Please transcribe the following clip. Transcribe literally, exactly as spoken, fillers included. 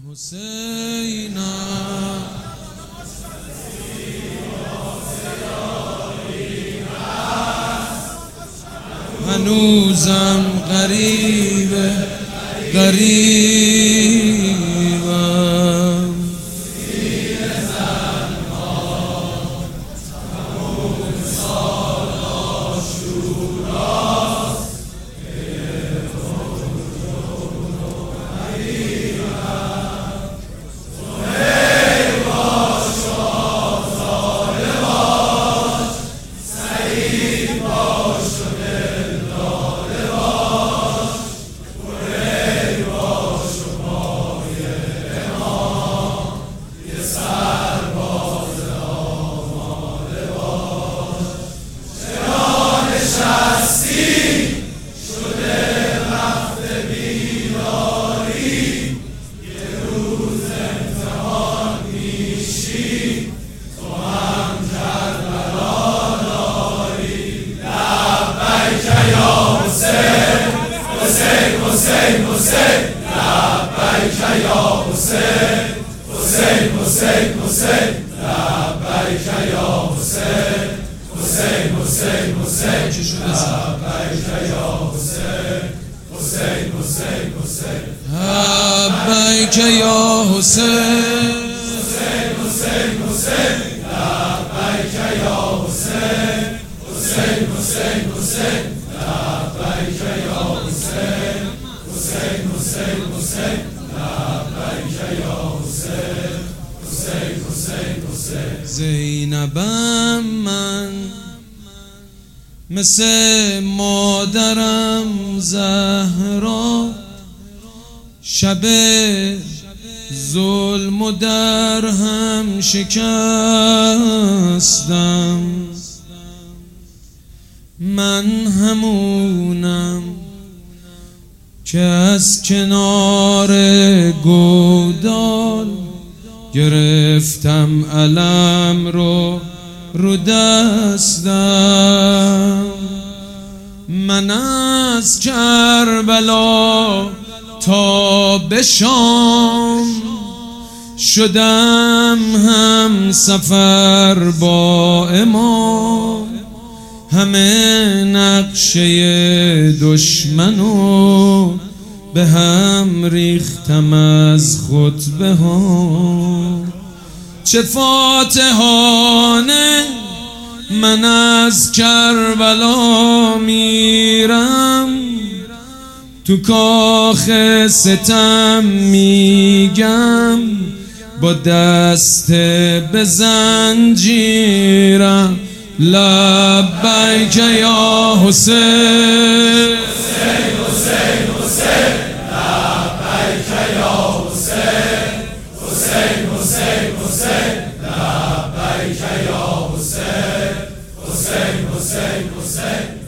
حسینا هنوزم غریبه غریبم حسین حسین لبیک یا حسین حسین حسین حسین لبیک یا حسین حسین حسین حسین لبیک یا حسین حسین حسین حسین لبیک یا حسین حسین حسین حسین لبیک یا حسین حسین حسین حسین لبیک یا حسین حسین حسین حسین لبیک یا حسین حسین حسین حسین زینبم من مثل مادرم زهرا شب ظلم و در هم شکستم من همونم که از کنار گودال گرفتم علم رو رو دستم من از کربلا تا به شام شدم هم سفر با امام همه نقشه دشمنو به هم ریختم از خطبه ها چه فاتحانه من از کربلا میرم تو کاخ ستم میگم با دست به زنجیرم لبیک یا حسین حسین حسین حسین لبیک یا حسین حسین حسین حسین لبیک یا حسین حسین حسین حسین